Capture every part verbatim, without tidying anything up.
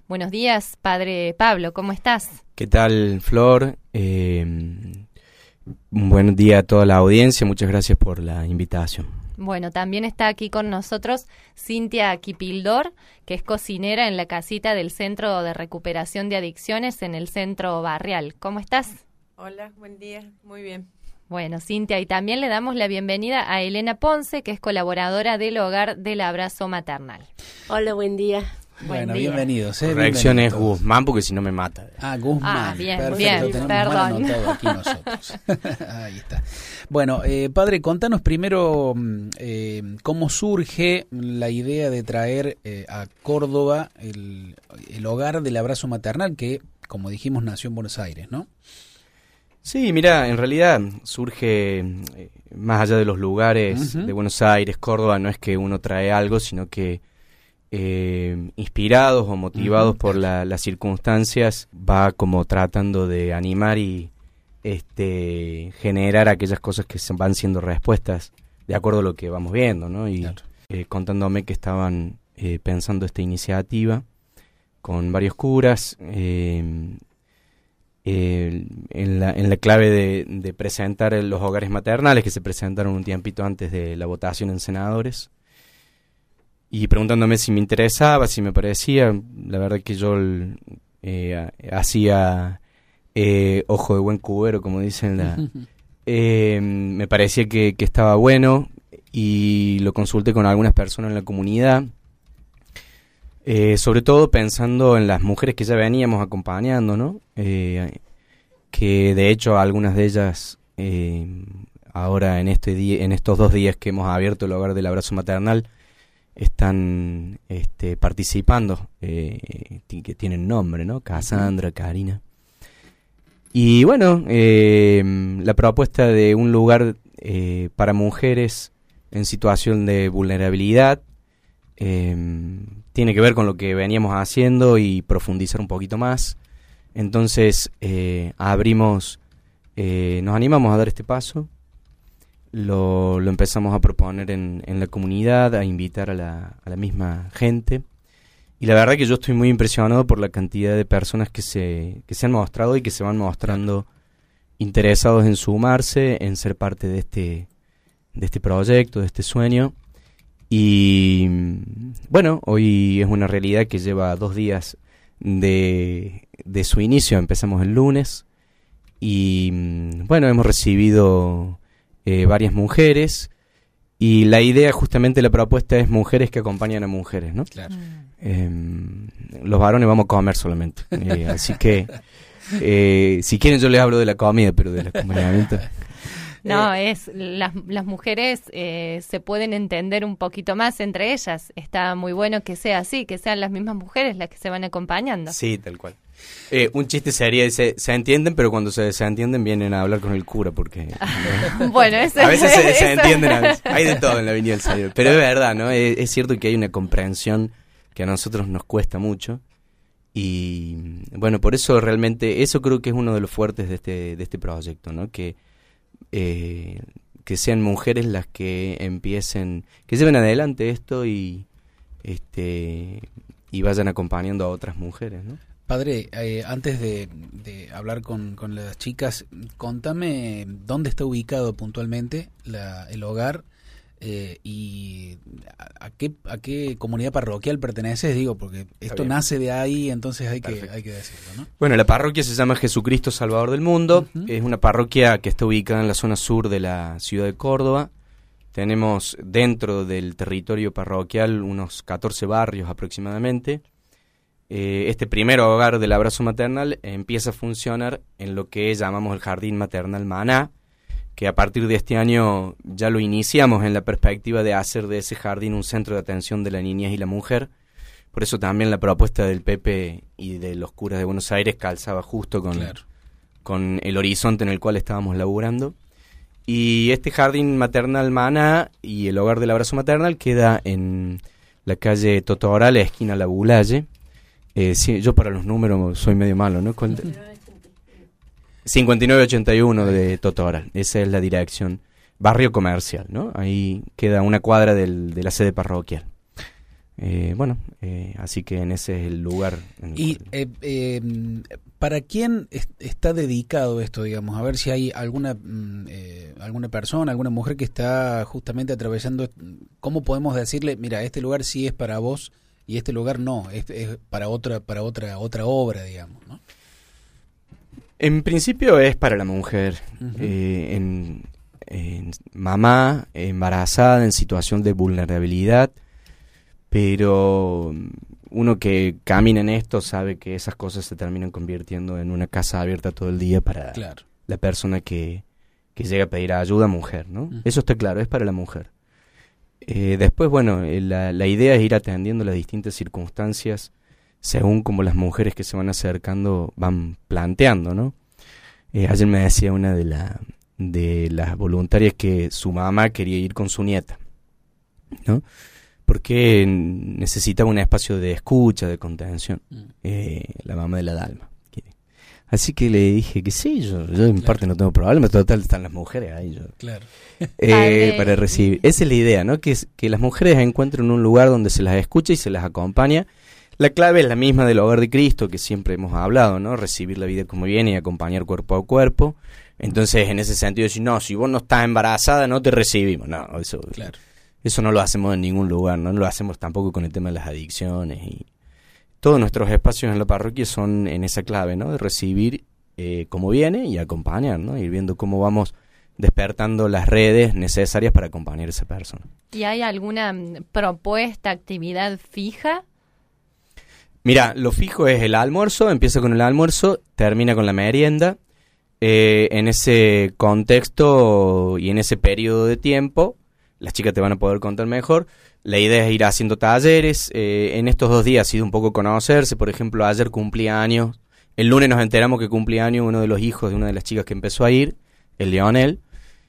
Buenos días, padre Pablo, ¿cómo estás? ¿Qué tal, Flor? Eh, un buen día a toda la audiencia, muchas gracias por la invitación. Bueno, también está aquí con nosotros Cintia Kipildor, que es cocinera en la casita del Centro de Recuperación de Adicciones en el Centro Barrial. ¿Cómo estás? Hola, buen día, muy bien. Bueno, Cintia, y también le damos la bienvenida a Elena Ponce, que es colaboradora del Hogar del Abrazo Maternal. Hola, buen día. Bueno, Buen día. bienvenidos. ¿eh? Corrección es Bienvenidos. Guzmán, porque si no me mata. Ah, Guzmán. Ah, bien, Perfecto, bien, tenemos perdón. mal anotado aquí nosotros. Ahí está. Bueno, eh, padre, contanos primero eh, cómo surge la idea de traer eh, a Córdoba el, el Hogar del Abrazo Maternal, que, como dijimos, nació en Buenos Aires, ¿no? Sí, mira, en realidad surge eh, más allá de los lugares Uh-huh. de Buenos Aires, Córdoba, no es que uno trae algo, sino que eh, inspirados o motivados Uh-huh. por la, las circunstancias, va como tratando de animar y este generar aquellas cosas que se van siendo respuestas de acuerdo a lo que vamos viendo, ¿no? Y Claro. eh, contándome que estaban eh, pensando esta iniciativa con varios curas, eh, Eh, en, la, en la clave de, de presentar los hogares maternales que se presentaron un tiempito antes de la votación en senadores, y preguntándome si me interesaba, si me parecía. La verdad que yo eh, hacía eh, ojo de buen cubero, como dicen, la, eh, me parecía que, que estaba bueno, y lo consulté con algunas personas en la comunidad. Eh, sobre todo pensando en las mujeres que ya veníamos acompañando, ¿no? Eh, que de hecho algunas de ellas eh, ahora en este día, en estos dos días que hemos abierto el Hogar del Abrazo Maternal, están este, participando, eh, que tienen nombre, ¿no? Cassandra, Karina. Y bueno, eh, la propuesta de un lugar eh, para mujeres en situación de vulnerabilidad eh, tiene que ver con lo que veníamos haciendo y profundizar un poquito más. Entonces eh, abrimos, eh, nos animamos a dar este paso, lo, lo empezamos a proponer en, en la comunidad, a invitar a la, a la misma gente, y la verdad que yo estoy muy impresionado por la cantidad de personas que se, que se han mostrado y que se van mostrando interesados en sumarse, en ser parte de este, de este proyecto, de este sueño. Y bueno, hoy es una realidad que lleva dos días de, de su inicio. Empezamos el lunes y bueno, hemos recibido eh, varias mujeres, y la idea, justamente la propuesta, es mujeres que acompañan a mujeres, ¿no? Claro. Eh, los varones vamos a comer solamente, eh, así que eh, si quieren yo les hablo de la comida, pero del acompañamiento. No, es las, las mujeres eh, se pueden entender un poquito más entre ellas. Está muy bueno que sea así, que sean las mismas mujeres las que se van acompañando. Sí, tal cual. Eh, un chiste sería, se, se entienden, pero cuando se, se entienden vienen a hablar con el cura, porque ¿no? Bueno, eso, a veces se, se eso. entienden, a veces. Hay de todo en la Viña del Señor, pero es verdad, ¿no? Es, es cierto que hay una comprensión que a nosotros nos cuesta mucho, y bueno, por eso realmente, eso creo que es uno de los fuertes de este, de este proyecto, ¿no? Que Eh, que sean mujeres las que empiecen, que lleven adelante esto y este y vayan acompañando a otras mujeres, ¿no? Padre, eh, antes de, de hablar con, con las chicas, contame dónde está ubicado puntualmente la, el hogar eh, y a, a qué a qué comunidad parroquial perteneces, digo, porque esto nace de ahí, entonces hay que, hay que decirlo, ¿no? Bueno, la parroquia se llama Jesucristo Salvador del Mundo. Uh-huh. Es una parroquia que está ubicada en la zona sur de la ciudad de Córdoba. Tenemos dentro del territorio parroquial unos catorce barrios aproximadamente. Eh, este primer hogar del abrazo maternal empieza a funcionar en lo que llamamos el Jardín Maternal Maná, que a partir de este año ya lo iniciamos en la perspectiva de hacer de ese jardín un centro de atención de la niñez y la mujer. Por eso también la propuesta del Pepe y de los curas de Buenos Aires calzaba justo con, Claro. con el horizonte en el cual estábamos laburando. Y este Jardín Maternal Maná y el Hogar del Abrazo Maternal queda en la calle Totoral, esquina La Bulalle. Eh, sí, yo para los números soy medio malo, ¿no? ¿Cuál? cincuenta y nueve ochenta y uno de Totoral, esa es la dirección. Barrio Comercial, ¿no? Ahí queda una cuadra del, de la sede parroquial. Eh, bueno, eh, así que en ese es el lugar. En el y cual... eh, eh, ¿para quién es, está dedicado esto, digamos? A ver si hay alguna eh, alguna persona, alguna mujer que está justamente atravesando. ¿Cómo podemos decirle, mira, este lugar sí es para vos y este lugar no, es, es para otra para otra otra obra, digamos, ¿no? En principio es para la mujer, Uh-huh. eh, en, en mamá, embarazada, en situación de vulnerabilidad. Pero uno que camina en esto sabe que esas cosas se terminan convirtiendo en una casa abierta todo el día para claro. la persona que, que llega a pedir ayuda, mujer, ¿no? Uh-huh. Eso está claro, es para la mujer. Eh, después, bueno, eh, la, la idea es ir atendiendo las distintas circunstancias según como las mujeres que se van acercando van planteando, ¿no? Eh, ayer me decía una de, la, de las voluntarias que su mamá quería ir con su nieta, ¿no? Porque necesitaba un espacio de escucha, de contención, eh, la mamá de la Dalma. Así que le dije que sí, yo, yo en claro. parte no tengo problema, total están las mujeres ahí. Yo, claro. eh, para recibir. Esa es la idea, ¿no? Que, que las mujeres encuentren un lugar donde se las escucha y se las acompaña. La clave es la misma del hogar de Cristo, que siempre hemos hablado, ¿no? Recibir la vida como viene y acompañar cuerpo a cuerpo. Entonces, en ese sentido, decir, no, si vos no estás embarazada, no te recibimos. No, eso... Claro. Eso no lo hacemos en ningún lugar, no lo hacemos tampoco con el tema de las adicciones. Y todos nuestros espacios en la parroquia son en esa clave, ¿no? De recibir eh, como viene y acompañar, ¿no? Ir viendo cómo vamos despertando las redes necesarias para acompañar a esa persona. ¿Y hay alguna propuesta, actividad fija? Mira, lo fijo es el almuerzo, empieza con el almuerzo, termina con la merienda. Eh, en ese contexto y en ese periodo de tiempo, las chicas te van a poder contar mejor. La idea es ir haciendo talleres. Eh, en estos dos días ha sido un poco conocerse. Por ejemplo, ayer cumplía años. El lunes nos enteramos que cumplía años uno de los hijos de una de las chicas que empezó a ir, el Leonel.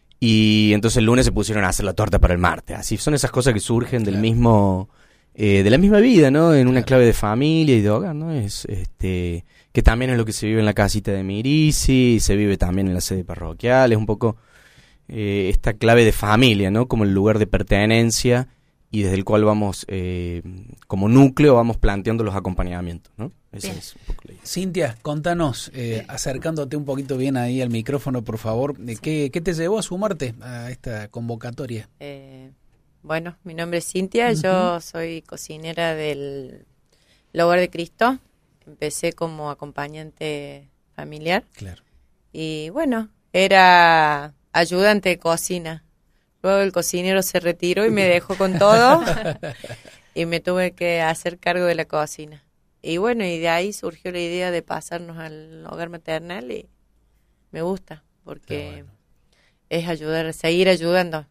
Y entonces el lunes se pusieron a hacer la torta para el martes. Así son esas cosas que surgen del claro. mismo, eh, de la misma vida, ¿no? En una claro. clave de familia y de hogar, ¿no? Es, este, que también es lo que se vive en la casita de Mirisi, se vive también en la sede parroquial. Es un poco... Eh, esta clave de familia, ¿no? Como el lugar de pertenencia y desde el cual vamos, eh, como núcleo, vamos planteando los acompañamientos, ¿no? Esa es un poco la idea. Cintia, contanos, eh, acercándote un poquito bien ahí al micrófono, por favor, ¿qué, qué te llevó a sumarte a esta convocatoria? Eh, bueno, mi nombre es Cintia, uh-huh. yo soy cocinera del Hogar de Cristo. Empecé como acompañante familiar. Claro. Y bueno, era... ayudante de cocina. Luego el cocinero se retiró y me dejó con todo y me tuve que hacer cargo de la cocina. Y bueno, y de ahí surgió la idea de pasarnos al hogar maternal y me gusta porque bueno. es ayudar, seguir ayudando.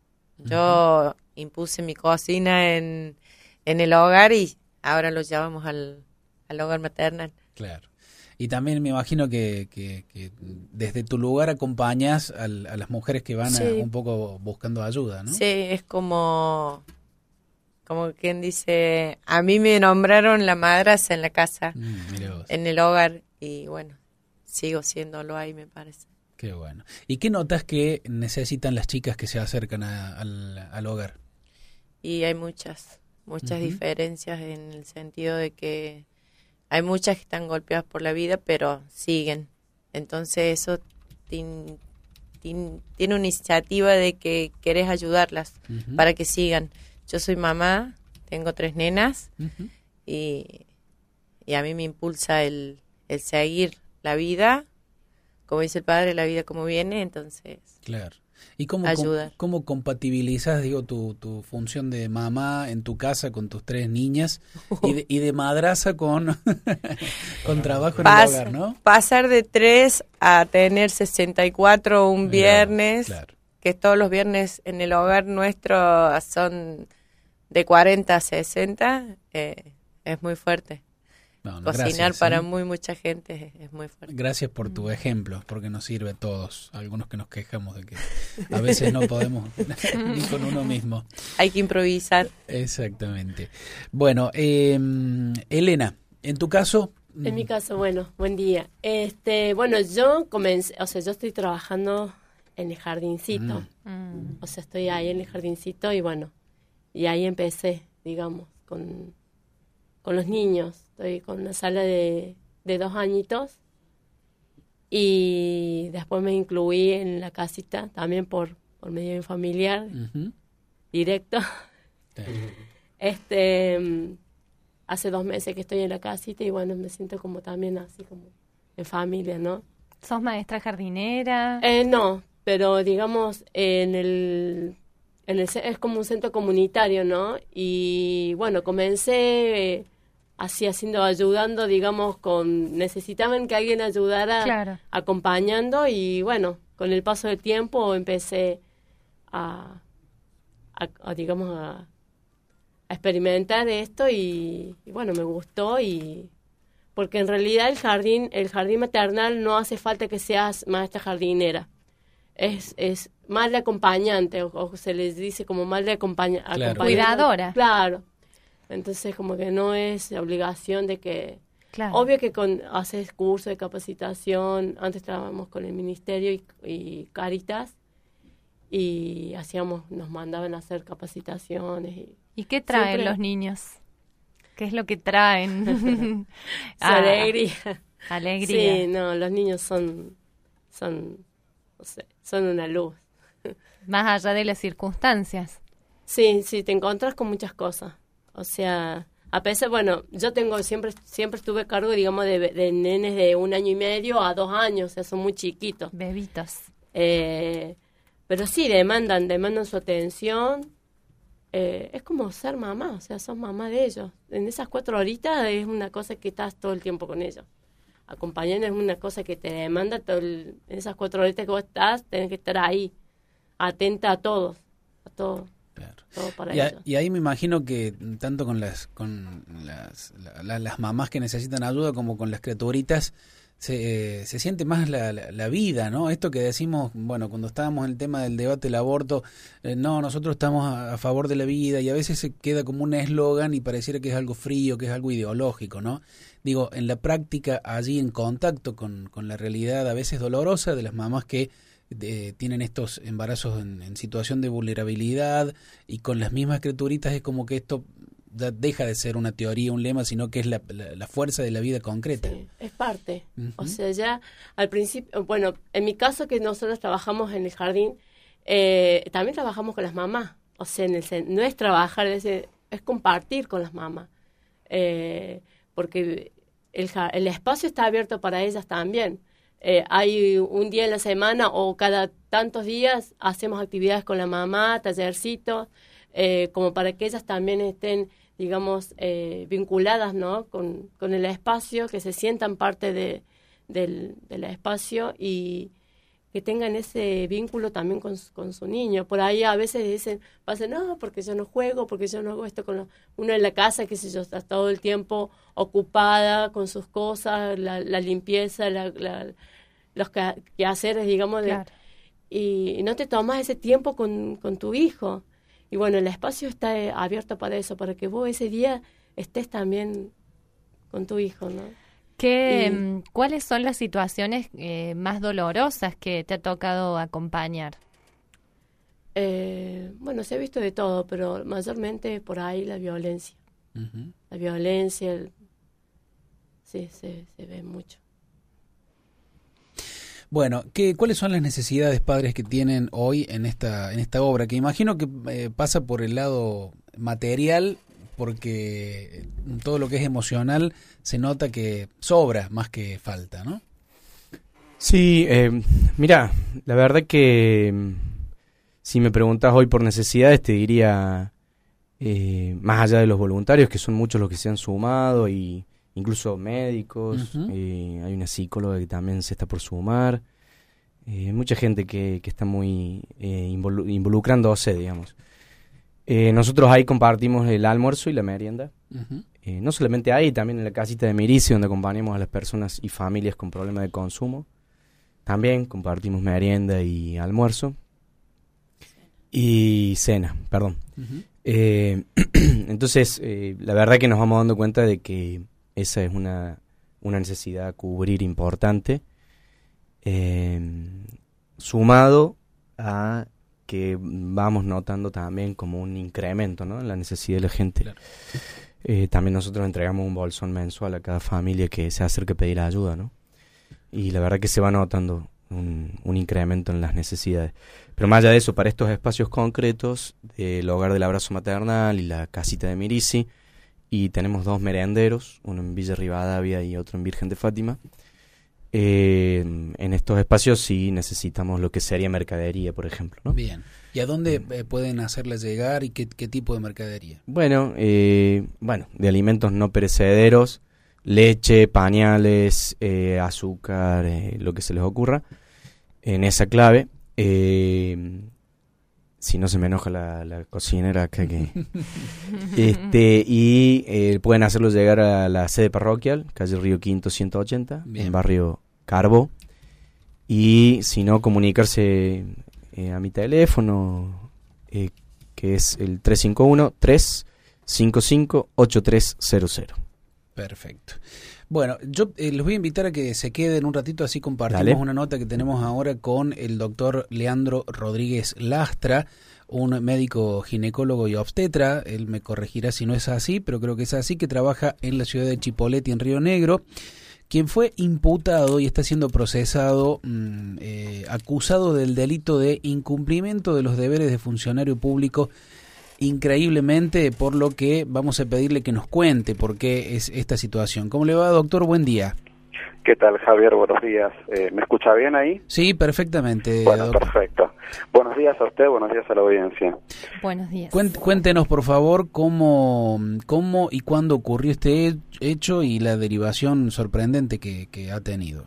Yo uh-huh. impuse mi cocina en, en el hogar y ahora lo llevamos al, al hogar maternal. Claro. Y también me imagino que, que, que desde tu lugar acompañas al, a las mujeres que van sí. a, un poco buscando ayuda, ¿no? Sí, es como, como quien dice, a mí me nombraron la madraza en la casa, mm, mirá vos. En el hogar, y bueno, sigo siéndolo ahí, me parece. Qué bueno. ¿Y qué notas que necesitan las chicas que se acercan a, al, al hogar? Y hay muchas, muchas uh-huh. diferencias en el sentido de que hay muchas que están golpeadas por la vida, pero siguen. Entonces eso tin, tin, tiene una iniciativa de que querés ayudarlas uh-huh. para que sigan. Yo soy mamá, tengo tres nenas uh-huh. y, y a mí me impulsa el, el seguir la vida, como dice el padre, la vida como viene, entonces claro. ¿Y cómo, ayudar. cómo, cómo compatibilizas, digo, tu, tu función de mamá en tu casa con tus tres niñas y de, y de madraza con, con trabajo en Pas, el hogar, ¿no? Pasar de tres a tener sesenta y cuatro un viernes, claro, claro. que todos los viernes en el hogar nuestro son de cuarenta a sesenta, eh, es muy fuerte. No, no, Cocinar gracias, para ¿eh? muy mucha gente es, es muy fuerte. Gracias por tu ejemplo, porque nos sirve a todos. Algunos que nos quejamos de que a veces no podemos ni con uno mismo. Hay que improvisar. Exactamente. Bueno, eh, Elena, en tu caso... En mi caso, bueno, buen día. Este, bueno, yo comencé, o sea, yo estoy trabajando en el jardincito. Mm. O sea, estoy ahí en el jardincito y bueno, y ahí empecé, digamos, con... con los niños. Estoy con una sala de, de dos añitos. Y después me incluí en la casita, también por, por medio de un familiar, uh-huh. directo. Sí. Este, hace dos meses que estoy en la casita y bueno, me siento como también así como en familia, ¿no? ¿Sos maestra jardinera? Eh, no, pero digamos, en el, en el, es como un centro comunitario, ¿no? Y bueno, comencé... Eh, así haciendo, ayudando, digamos, con necesitaban que alguien ayudara claro. acompañando y bueno, con el paso del tiempo empecé a, a, a digamos, a, a experimentar esto y, y bueno, me gustó y porque en realidad el jardín, el jardín maternal no hace falta que seas maestra jardinera, es, es más de acompañante, o, o se les dice como más de acompaña, claro. acompañante. Cuidadora. Claro. Entonces, como que no es obligación de que... Claro. Obvio que con haces cursos de capacitación. Antes trabajamos con el Ministerio y, y Cáritas. Y hacíamos, nos mandaban a hacer capacitaciones. ¿Y, ¿Y qué traen siempre... los niños? ¿Qué es lo que traen? ah, alegría. Alegría. Sí, no, los niños son, son, no sé, son una luz. Más allá de las circunstancias. Sí, sí, te encuentras con muchas cosas. O sea, a pesar, bueno, yo tengo siempre siempre estuve a cargo, digamos, de, de nenes de un año y medio a dos años, o sea, son muy chiquitos. Bebitos. Eh, pero sí, demandan, demandan su atención. Eh, es como ser mamá, o sea, sos mamá de ellos. En esas cuatro horitas es una cosa que estás todo el tiempo con ellos. Acompañando es una cosa que te demanda, todo el, en esas cuatro horitas que vos estás, tenés que estar ahí, atenta a todos, a todos. Claro. Para y, a, y ahí me imagino que tanto con las con las, la, las mamás que necesitan ayuda como con las criaturitas se, eh, se siente más la, la, la vida, ¿no? Esto que decimos, bueno, cuando estábamos en el tema del debate del aborto, eh, no, nosotros estamos a, a favor de la vida y a veces se queda como un eslogan y pareciera que es algo frío, que es algo ideológico, ¿no? Digo, en la práctica, allí en contacto con, con la realidad a veces dolorosa de las mamás que De, tienen estos embarazos en, en situación de vulnerabilidad y con las mismas criaturitas es como que esto ya deja de ser una teoría, un lema, sino que es la, la, la fuerza de la vida concreta. Sí, es parte. Uh-huh. O sea, ya al principio, bueno, en mi caso que nosotros trabajamos en el jardín, eh, también trabajamos con las mamás. O sea, en el, no es trabajar, es, es compartir con las mamás. Eh, porque el, el espacio está abierto para ellas también. Eh, hay un día en la semana o cada tantos días hacemos actividades con la mamá, tallercitos, eh, como para que ellas también estén, digamos, eh, vinculadas, ¿no? con, con el espacio, que se sientan parte de, del, del espacio y que tengan ese vínculo también con, con su niño. Por ahí a veces dicen, pasan, no, porque yo no juego, porque yo no hago esto con lo... uno en la casa, que sé yo, está todo el tiempo ocupada con sus cosas, la, la limpieza, la, la, los quehaceres, digamos, de, claro. y, y no te tomas ese tiempo con, con tu hijo. Y bueno, el espacio está abierto para eso, para que vos ese día estés también con tu hijo, ¿no? ¿Qué, y, ¿Cuáles son las situaciones eh, más dolorosas que te ha tocado acompañar? Eh, bueno, se ha visto de todo, pero mayormente por ahí la violencia. Uh-huh. La violencia, el, sí, se, se ve mucho. Bueno, ¿qué, ¿cuáles son las necesidades, padres, que tienen hoy en esta en esta obra? Que imagino que eh, pasa por el lado material, porque todo lo que es emocional se nota que sobra más que falta, ¿no? Sí, eh, mira, la verdad que si me preguntas hoy por necesidades te diría, eh, más allá de los voluntarios, que son muchos los que se han sumado, y incluso médicos, uh-huh. eh, hay una psicóloga que también se está por sumar, eh, mucha gente que, que está muy eh, involu- involucrándose, digamos. Eh, nosotros ahí compartimos el almuerzo y la merienda. Uh-huh. Eh, no solamente ahí, también en la casita de Mirici, donde acompañamos a las personas y familias con problemas de consumo. También compartimos merienda y almuerzo. Y cena, perdón. Uh-huh. Eh, entonces, eh, la verdad que nos vamos dando cuenta de que esa es una, una necesidad a cubrir importante. Eh, sumado a que vamos notando también como un incremento, ¿no?, en la necesidad de la gente. Claro. Eh, también nosotros entregamos un bolsón mensual a cada familia que se acerque a pedir ayuda, ¿no? Y la verdad que se va notando un, un incremento en las necesidades. Pero más allá de eso, para estos espacios concretos, el hogar del abrazo maternal y la casita de Mirisi, y tenemos dos merenderos, uno en Villa Rivadavia y otro en Virgen de Fátima. Eh, en estos espacios sí necesitamos lo que sería mercadería, por ejemplo, ¿no? Bien. ¿Y a dónde eh, pueden hacerles llegar y qué, qué tipo de mercadería? Bueno, eh, bueno, de alimentos no perecederos, leche, pañales, eh, azúcar, eh, lo que se les ocurra, en esa clave. Eh, si no se me enoja la, la cocinera acá que... este Y eh, pueden hacerlo llegar a la sede parroquial, calle Río Quinto ciento ochenta, Bien. En barrio Carbo. Y si no, comunicarse eh, a mi teléfono, eh, que es el tres cinco uno, tres cinco cinco, ocho tres cero cero. Perfecto. Bueno, yo eh, los voy a invitar a que se queden un ratito, así compartimos Dale. Una nota que tenemos ahora con el doctor Leandro Rodríguez Lastra, un médico ginecólogo y obstetra. Él me corregirá si no es así, pero creo que es así, que trabaja en la ciudad de Chipoleti, en Río Negro, quien fue imputado y está siendo procesado, mmm, eh, acusado del delito de incumplimiento de los deberes de funcionario público, increíblemente, por lo que vamos a pedirle que nos cuente por qué es esta situación. ¿Cómo le va, doctor? Buen día. ¿Qué tal, Javier? Buenos días. Eh, ¿Me escucha bien ahí? Sí, perfectamente. Bueno, doctor. Perfecto. Buenos días a usted, buenos días a la audiencia. Buenos días. Cuéntenos, por favor, cómo, cómo y cuándo ocurrió este hecho y la derivación sorprendente que, que ha tenido.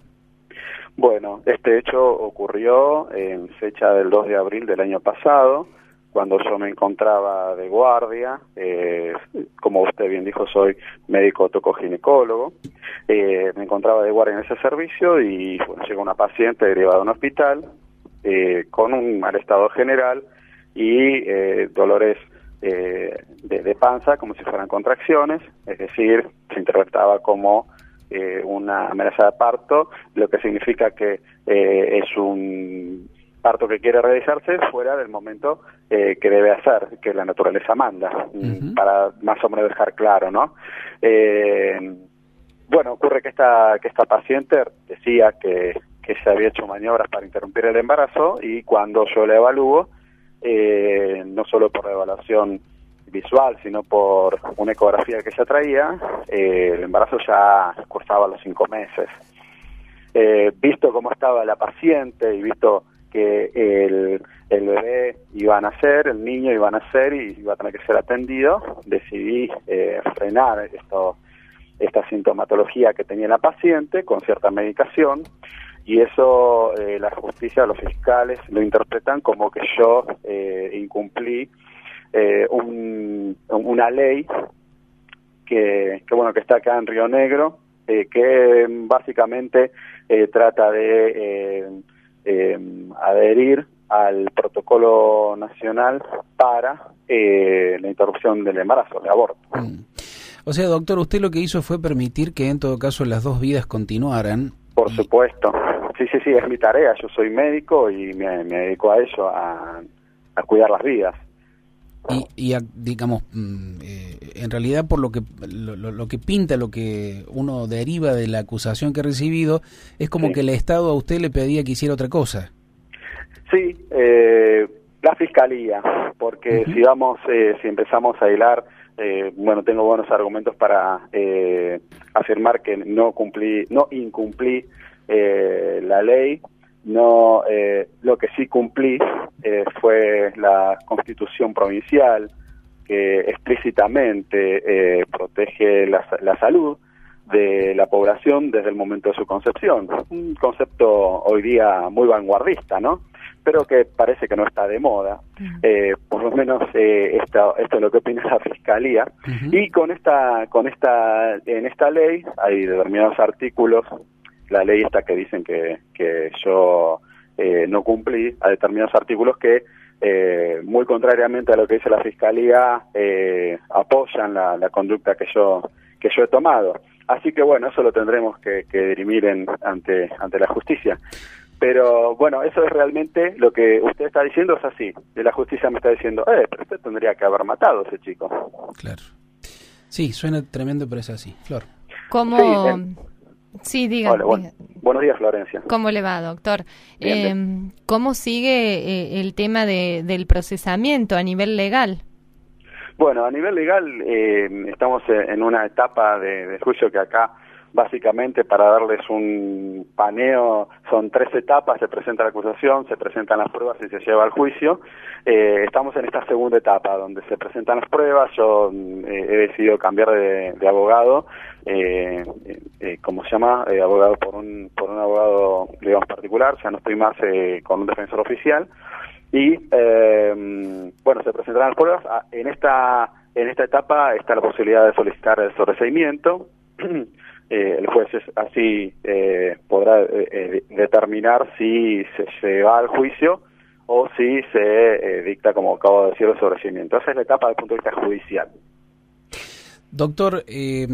Bueno, este hecho ocurrió en fecha del dos de abril del año pasado, cuando yo me encontraba de guardia. Eh, como usted bien dijo, soy médico tocoginecólogo. Eh, me encontraba de guardia en ese servicio y bueno, llegó una paciente derivada de un hospital eh, con un mal estado general y eh, dolores eh, de, de panza, como si fueran contracciones, es decir, se interpretaba como eh, una amenaza de parto, lo que significa que eh, es un parto que quiere realizarse fuera del momento eh, que debe hacer, que la naturaleza manda, uh-huh. para más o menos dejar claro, ¿no? Eh, bueno, ocurre que esta que esta paciente decía que, que se había hecho maniobras para interrumpir el embarazo, y cuando yo la evalúo, eh, no solo por la evaluación visual, sino por una ecografía que ella traía, eh, el embarazo ya cursaba los cinco meses. Eh, visto cómo estaba la paciente y visto que el, el bebé iba a nacer, el niño iba a nacer y iba a tener que ser atendido, decidí eh, frenar esto, esta sintomatología que tenía la paciente con cierta medicación, y eso eh, la justicia, los fiscales lo interpretan como que yo eh, incumplí eh, un, una ley que, que bueno que está acá en Río Negro, eh, que básicamente eh, trata de eh, Eh, adherir al protocolo nacional para eh, la interrupción del embarazo, del aborto. Mm. O sea, doctor, usted lo que hizo fue permitir que en todo caso las dos vidas continuaran. Por y... supuesto. Sí, sí, sí, es mi tarea. Yo soy médico y me, me dedico a eso, a, a cuidar las vidas. Y, y a, digamos, eh, en realidad por lo que lo, lo que pinta, lo que uno deriva de la acusación que ha recibido, es como sí. que el Estado a usted le pedía que hiciera otra cosa. Sí, eh, la Fiscalía, porque uh-huh. si vamos, eh, si empezamos a hilar, eh, bueno, tengo buenos argumentos para eh, afirmar que no cumplí, no incumplí eh, la ley. No, eh, lo que sí cumplí eh, fue la Constitución provincial, que explícitamente eh, protege la, la salud de la población desde el momento de su concepción. Un concepto hoy día muy vanguardista, ¿no? Pero que parece que no está de moda. Eh, por lo menos eh, esto, esto es lo que opina la Fiscalía. Uh-huh. Y con esta, con esta, en esta ley hay determinados artículos. La ley esta que dicen que, que yo eh, no cumplí, a determinados artículos que, eh, muy contrariamente a lo que dice la Fiscalía, eh, apoyan la, la conducta que yo que yo he tomado. Así que bueno, eso lo tendremos que, que dirimir en, ante ante la justicia. Pero bueno, eso es realmente lo que usted está diciendo, es así. De la justicia me está diciendo, eh, pero usted tendría que haber matado a ese chico. Claro. Sí, suena tremendo, pero es así. Flor. ¿Cómo...? Sí, eh, sí, diga. Hola, bueno, diga. buenos días, Florencia. ¿Cómo le va, doctor? Bien, Eh, ¿Cómo sigue eh, el tema de, del procesamiento a nivel legal? Bueno, a nivel legal eh, estamos en una etapa de, de juicio que acá, básicamente, para darles un paneo, son tres etapas: se presenta la acusación, se presentan las pruebas y se lleva al juicio. Eh, estamos en esta segunda etapa, donde se presentan las pruebas. Yo eh, he decidido cambiar de, de abogado, eh, eh, ¿cómo se llama? Eh, abogado por un, por un abogado, digamos, particular. Ya no estoy más eh, con un defensor oficial. Y, eh, bueno, se presentarán las pruebas. En esta, en esta etapa está la posibilidad de solicitar el sobreseimiento. Eh, el juez es, así eh, podrá eh, determinar si se, se va al juicio o si se eh, dicta, como acabo de decir, el sobreseimiento. Esa es la etapa desde el punto de vista judicial. Doctor, eh,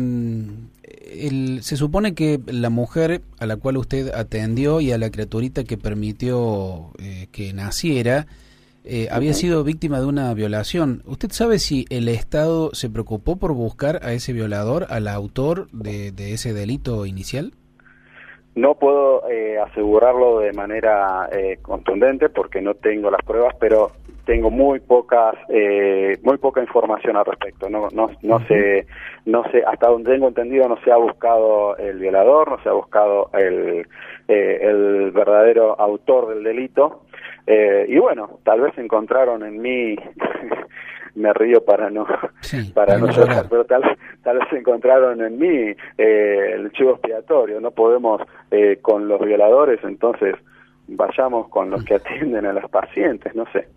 el, se supone que la mujer a la cual usted atendió y a la criaturita que permitió eh, que naciera eh, había sido víctima de una violación. ¿Usted sabe si el Estado se preocupó por buscar a ese violador, al autor de, de ese delito inicial? No puedo eh, asegurarlo de manera eh, contundente porque no tengo las pruebas, pero tengo muy pocas, eh, muy poca información al respecto. No, no, no uh-huh. sé, no sé, hasta donde tengo entendido, no se ha buscado el violador, no se ha buscado el, eh, el verdadero autor del delito. Eh, y bueno, tal vez encontraron en mí, me río para no, sí, para no llorar, pero tal, tal vez encontraron en mí eh, el chivo expiatorio. No podemos eh, con los violadores, entonces vayamos con los que atienden a las pacientes, no sé.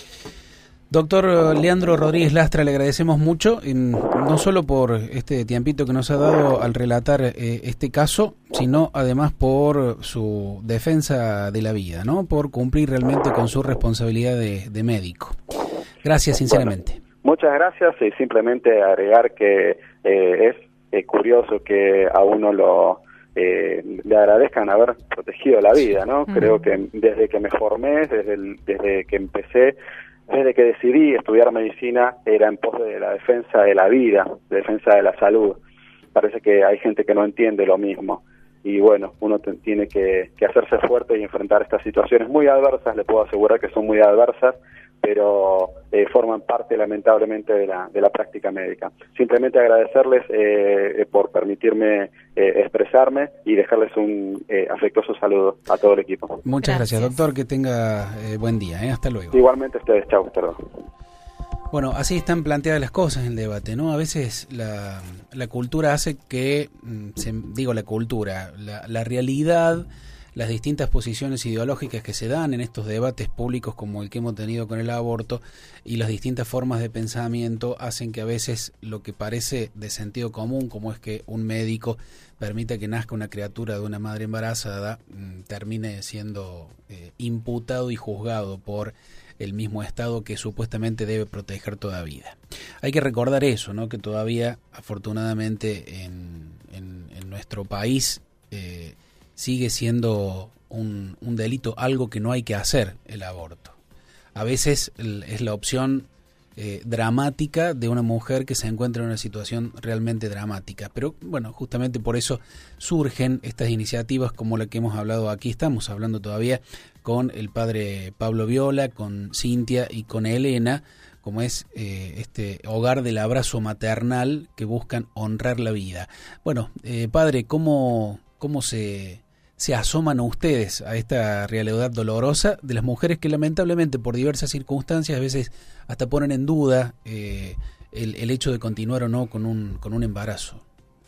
Doctor Leandro Rodríguez Lastra, le agradecemos mucho, no solo por este tiempito que nos ha dado al relatar eh, este caso, sino además por su defensa de la vida, ¿no? Por cumplir realmente con su responsabilidad de, de médico. Gracias, sinceramente. Bueno, muchas gracias, y simplemente agregar que eh, es eh, curioso que a uno lo eh, le agradezcan haber protegido la vida, ¿no? Uh-huh. Creo que desde que me formé, desde, el, desde que empecé, desde que decidí estudiar medicina, era en pos de la defensa de la vida, de defensa de la salud. Parece que hay gente que no entiende lo mismo. Y bueno, uno te, tiene que, que hacerse fuerte y enfrentar estas situaciones muy adversas. Le puedo asegurar que son muy adversas, pero eh, forman parte, lamentablemente, de la, de la práctica médica. Simplemente agradecerles eh, por permitirme eh, expresarme y dejarles un eh, afectuoso saludo a todo el equipo. Muchas gracias, gracias doctor. Que tenga eh, buen día. ¿eh? Hasta luego. Igualmente ustedes. Chau, hasta luego. Bueno, así están planteadas las cosas en el debate, ¿no? A veces la, la cultura hace que, se, digo la cultura, la, la realidad, las distintas posiciones ideológicas que se dan en estos debates públicos como el que hemos tenido con el aborto y las distintas formas de pensamiento hacen que a veces lo que parece de sentido común, como es que un médico permita que nazca una criatura de una madre embarazada, termine siendo eh, imputado y juzgado por el mismo Estado que supuestamente debe proteger toda vida. Hay que recordar eso, ¿no? Que todavía, afortunadamente, en, en, en nuestro país eh, sigue siendo un, un delito, algo que no hay que hacer, el aborto. A veces es la opción eh, dramática de una mujer que se encuentra en una situación realmente dramática. Pero bueno, justamente por eso surgen estas iniciativas como la que hemos hablado aquí. Estamos hablando todavía con el padre Pablo Viola, con Cintia y con Elena, como es eh, este hogar del abrazo maternal que buscan honrar la vida. Bueno, eh, padre, ¿cómo, cómo se, se asoman ustedes a esta realidad dolorosa de las mujeres que lamentablemente por diversas circunstancias a veces hasta ponen en duda eh, el, el hecho de continuar o no con un, con un embarazo?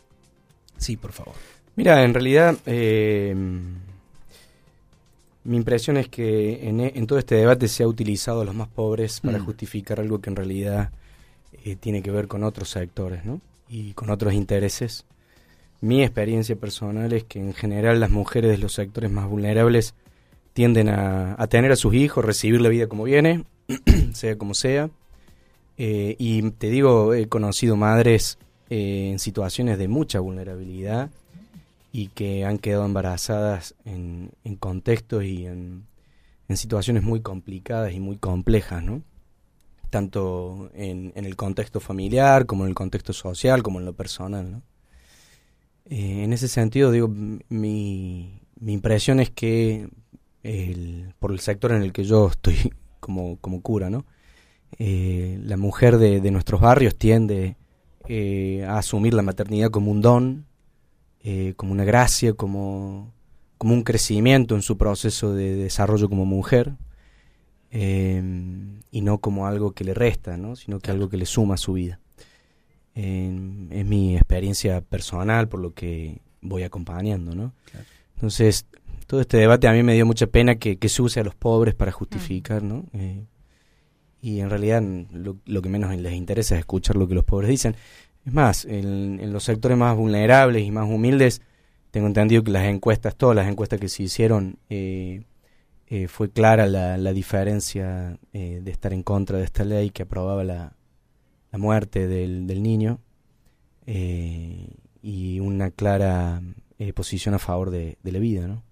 Sí, por favor. Mira, en realidad eh, mi impresión es que en, en todo este debate se ha utilizado a los más pobres para mm. justificar algo que en realidad eh, tiene que ver con otros sectores, ¿no? Y con otros intereses. Mi experiencia personal es que en general las mujeres de los sectores más vulnerables tienden a, a tener a sus hijos, recibir la vida como viene, sea como sea. Eh, y te digo, he conocido madres eh, en situaciones de mucha vulnerabilidad y que han quedado embarazadas en, en contextos y en, en situaciones muy complicadas y muy complejas, ¿no? tanto en, en el contexto familiar, como en el contexto social, como en lo personal, ¿no? Eh, en ese sentido, digo, mi, mi impresión es que el, por el sector en el que yo estoy como, como cura, ¿no? Eh, la mujer de, de nuestros barrios tiende eh, a asumir la maternidad como un don, eh, como una gracia, como, como un crecimiento en su proceso de desarrollo como mujer, eh, y no como algo que le resta, ¿no? Sino que algo que le suma a su vida. Eh, es mi experiencia personal, por lo que voy acompañando, ¿no? Claro. Entonces, todo este debate a mí me dio mucha pena que, que se use a los pobres para justificar, ¿no? Eh, y en realidad lo, lo que menos les interesa es escuchar lo que los pobres dicen. Es más, en, en los sectores más vulnerables y más humildes, tengo entendido que las encuestas, todas las encuestas que se hicieron, eh, eh, fue clara la, la diferencia eh, de estar en contra de esta ley que aprobaba la, la muerte del, del niño, eh, y una clara eh, posición a favor de, de la vida, ¿no?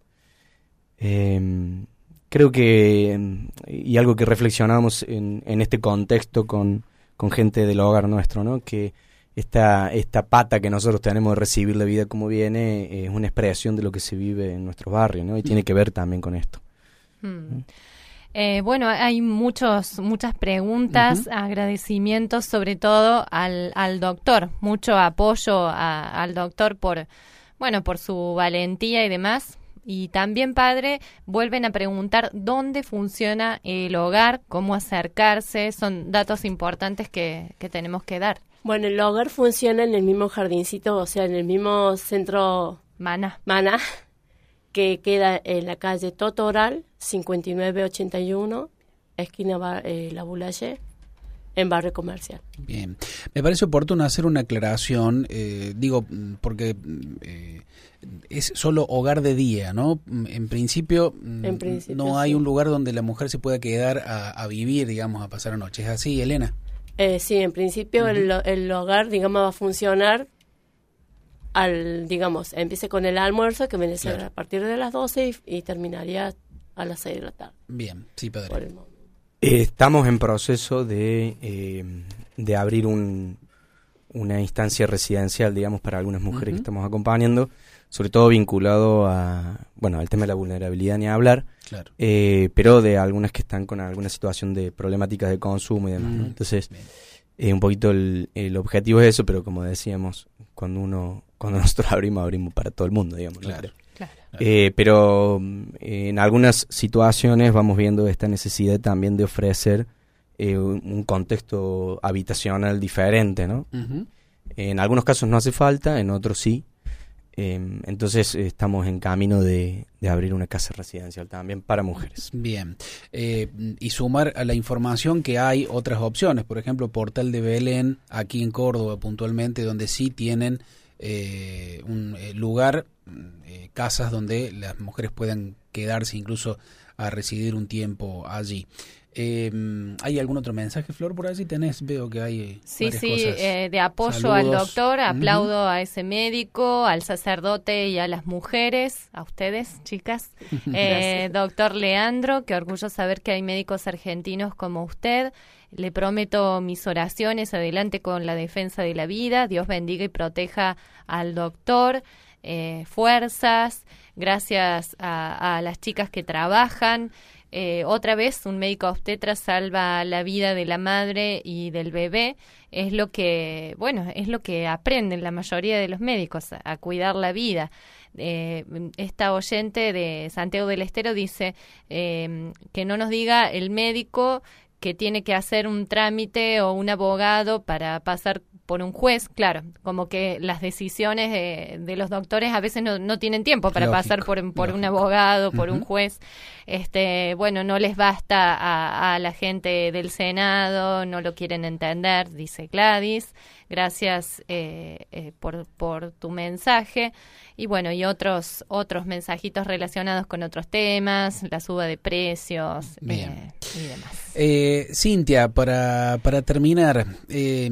Eh, creo que, y algo que reflexionamos en, en este contexto con, con gente del hogar nuestro, ¿no? Que esta, esta pata que nosotros tenemos de recibir la vida como viene es una expresión de lo que se vive en nuestros barrios, ¿no? Y tiene que ver también con esto. Hmm. Eh, bueno, hay muchos, muchas preguntas, uh-huh. agradecimientos sobre todo al, al doctor, mucho apoyo a, al doctor por, bueno, por su valentía y demás. Y también, padre, vuelven a preguntar dónde funciona el hogar, cómo acercarse, son datos importantes que, que tenemos que dar. Bueno, el hogar funciona en el mismo jardincito, o sea, en el mismo centro Mana, Mana que queda en la calle Totoral, cincuenta y nueve ochenta y uno, esquina Bar, eh, La Boulaye, en Barrio Comercial. Bien, me parece oportuno hacer una aclaración, eh, digo, porque eh, es solo hogar de día, ¿no? En principio, en principio no hay sí. un lugar donde la mujer se pueda quedar a, a vivir, digamos, a pasar la noche. ¿Es así, Elena? Eh, sí, en principio uh-huh. el, el hogar, digamos, va a funcionar al, digamos, empiece con el almuerzo, que viene a ser claro. a partir de las doce y, y terminaría a las seis de la tarde. Bien, sí, padre. Por el momento. Eh, estamos en proceso de, eh, de abrir un, una instancia residencial, digamos, para algunas mujeres uh-huh. que estamos acompañando, sobre todo vinculado a, bueno, al tema de la vulnerabilidad ni a hablar, claro. eh, pero de algunas que están con alguna situación de problemáticas de consumo y demás, ¿no? Entonces, eh, un poquito el, el objetivo es eso, pero como decíamos, cuando uno, cuando nosotros abrimos, abrimos para todo el mundo, digamos, claro. ¿no? Claro. Eh, pero eh, en algunas situaciones vamos viendo esta necesidad también de ofrecer eh, un, un contexto habitacional diferente, ¿no? Uh-huh. En algunos casos no hace falta, en otros sí. Eh, entonces eh, estamos en camino de, de abrir una casa residencial también para mujeres. Bien, eh, y sumar a la información que hay otras opciones, por ejemplo, Portal de Belén, aquí en Córdoba puntualmente, donde sí tienen eh, un eh, lugar, eh, casas donde las mujeres puedan quedarse incluso a residir un tiempo allí. Eh, ¿Hay algún otro mensaje, Flor, por allí tenés? Veo que hay sí, varias sí, cosas. Eh, de apoyo Saludos. Al doctor, aplaudo uh-huh. a ese médico, al sacerdote y a las mujeres, a ustedes, chicas. eh, doctor Leandro, qué orgullo saber que hay médicos argentinos como usted. Le prometo mis oraciones, adelante con la defensa de la vida. Dios bendiga y proteja al doctor. Eh, fuerzas, gracias a, a las chicas que trabajan. Eh, otra vez un médico obstetra salva la vida de la madre y del bebé. Es lo que, bueno, es lo que aprenden la mayoría de los médicos, a, a cuidar la vida. Eh, esta oyente de Santiago del Estero dice eh, que no nos diga el médico que tiene que hacer un trámite o un abogado para pasar por un juez. Claro, como que las decisiones de, de los doctores a veces no, no tienen tiempo para lógico, pasar por, por un abogado, por uh-huh. un juez. Este, bueno, no les basta a, a la gente del Senado, no lo quieren entender, dice Gladys. Gracias eh, eh, por, por tu mensaje. Y bueno, y otros otros mensajitos relacionados con otros temas, la suba de precios eh, y demás. Eh, Cintia, para, para terminar, eh,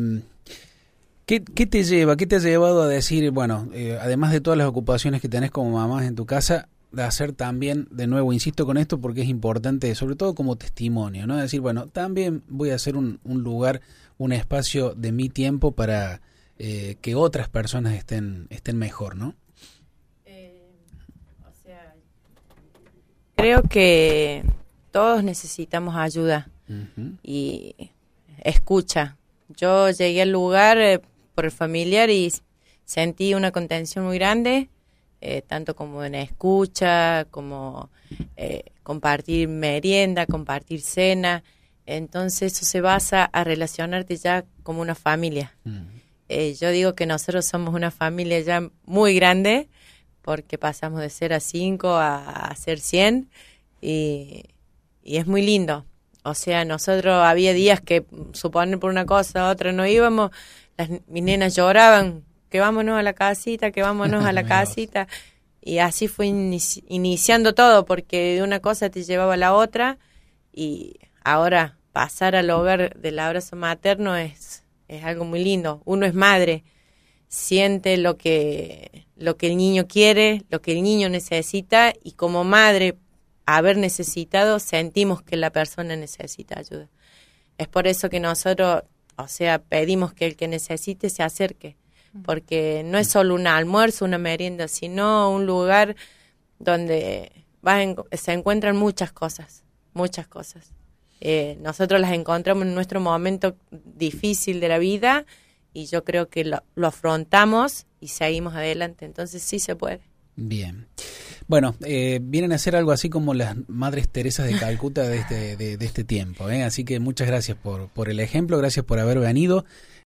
¿qué, ¿qué te lleva, qué te ha llevado a decir, bueno, eh, además de todas las ocupaciones que tenés como mamá en tu casa, de hacer también, de nuevo, insisto con esto porque es importante, sobre todo como testimonio, ¿no? Decir, bueno, también voy a hacer un, un lugar, un espacio de mi tiempo para eh, que otras personas estén, estén mejor, ¿no? Eh, o sea, creo que todos necesitamos ayuda uh-huh. y escucha. Yo llegué al lugar eh, por el familiar y sentí una contención muy grande, eh, tanto como en escucha, como eh, compartir merienda, compartir cena. Entonces eso se basa a relacionarte ya como una familia. Uh-huh. Eh, yo digo que nosotros somos una familia ya muy grande, porque pasamos de ser a cinco a, a ser cien, y, y es muy lindo. O sea, nosotros había días que, suponer por una cosa, otra no íbamos, las, mis nenas lloraban, que vámonos a la casita, que vámonos a la casita, y así fue inici- iniciando todo, porque de una cosa te llevaba a la otra, y ahora pasar al hogar del abrazo materno es, es algo muy lindo. Uno es madre, siente lo que, lo que el niño quiere, lo que el niño necesita, y como madre, haber necesitado, sentimos que la persona necesita ayuda. Es por eso que nosotros, o sea, pedimos que el que necesite se acerque, porque no es solo un almuerzo, una merienda, sino un lugar donde vas en, se encuentran muchas cosas, muchas cosas. Eh, nosotros las encontramos en nuestro momento difícil de la vida, y yo creo que lo, lo afrontamos y seguimos adelante, entonces sí se puede. Bien. Bueno, eh, vienen a ser algo así como las Madres Teresas de Calcuta de este, de, de este tiempo, ¿eh? Así que muchas gracias por, por el ejemplo, gracias por haber venido.